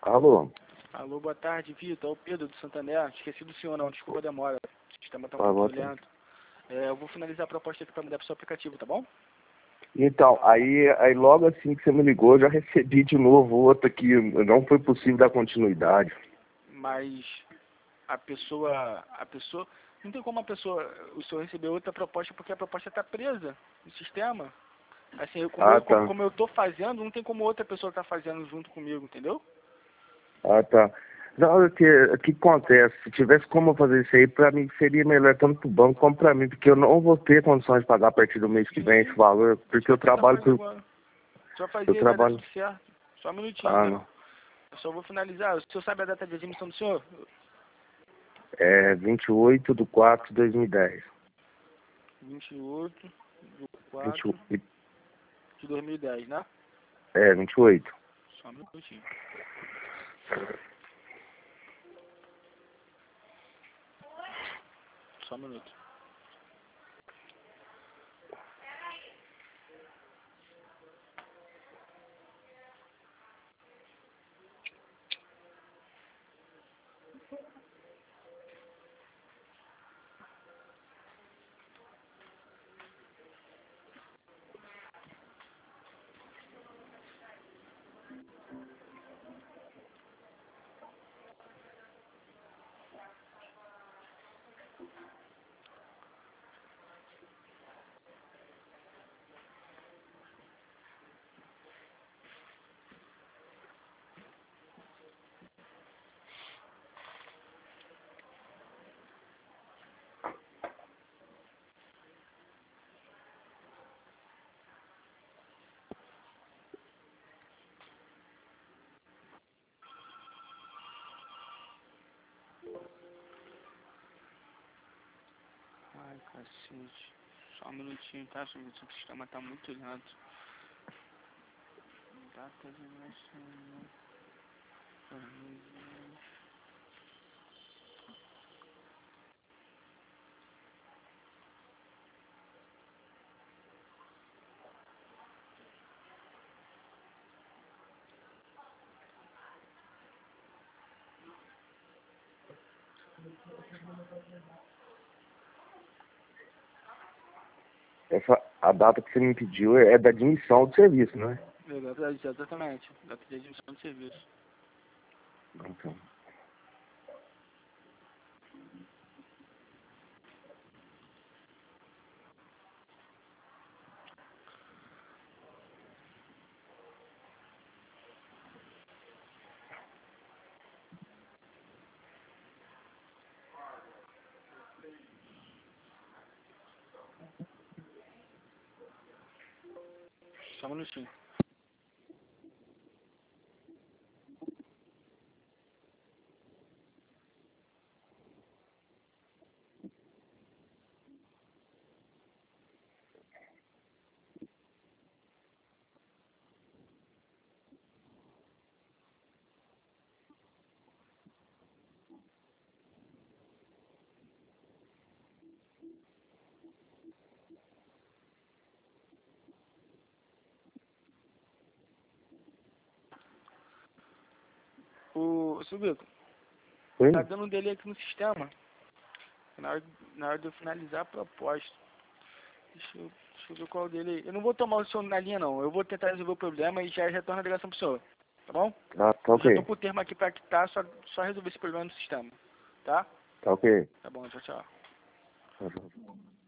Alô? Alô, boa tarde, Vitor. É o Pedro do Santander. Esqueci do senhor, não. Desculpa a demora. O sistema tá Boa muito tarde. lento. Eu vou finalizar a proposta aqui para mudar para o seu aplicativo, tá bom? Então, aí logo assim que você me ligou, eu já recebi de novo outro que não foi possível dar continuidade. Mas a pessoa... Não tem como o senhor receber outra proposta porque a proposta está presa no sistema. Assim, Tá. como eu tô fazendo, não tem como outra pessoa estar fazendo junto comigo, entendeu? Tá. Não, o que acontece? Se tivesse como fazer isso aí, pra mim seria melhor tanto pro banco como pra mim, porque eu não vou ter condições de pagar a partir do mês que vem esse valor, porque eu trabalho por... Só fazer, Eu vai dar trabalho... tudo certo. Só um minutinho, né? não. Eu só vou finalizar. O senhor sabe a data de admissão do senhor? É 28/4/2010. 28/4 28. de 2010, né? 28. Só um minutinho. Só um minuto. Ai, cacete. Só um minutinho, tá? Só um minutinho, o sistema tá muito lento. Data de nascimento. A data que você me pediu é da admissão do serviço, não é? Exatamente. Data de admissão de serviço. Então. Só um minutinho. Seu Vitor, tá Oi? dando um delay aqui no sistema. Na hora de eu finalizar a proposta. Deixa eu ver qual dele aí. Eu não vou tomar o senhor na linha, não. Eu vou tentar resolver o problema e já retorno a ligação pro senhor. Tá bom? Tá Eu já tô ok. com o termo aqui pra quitar, só resolver esse problema no sistema. Tá? Tá ok. Tá bom, tchau, tchau. Tá.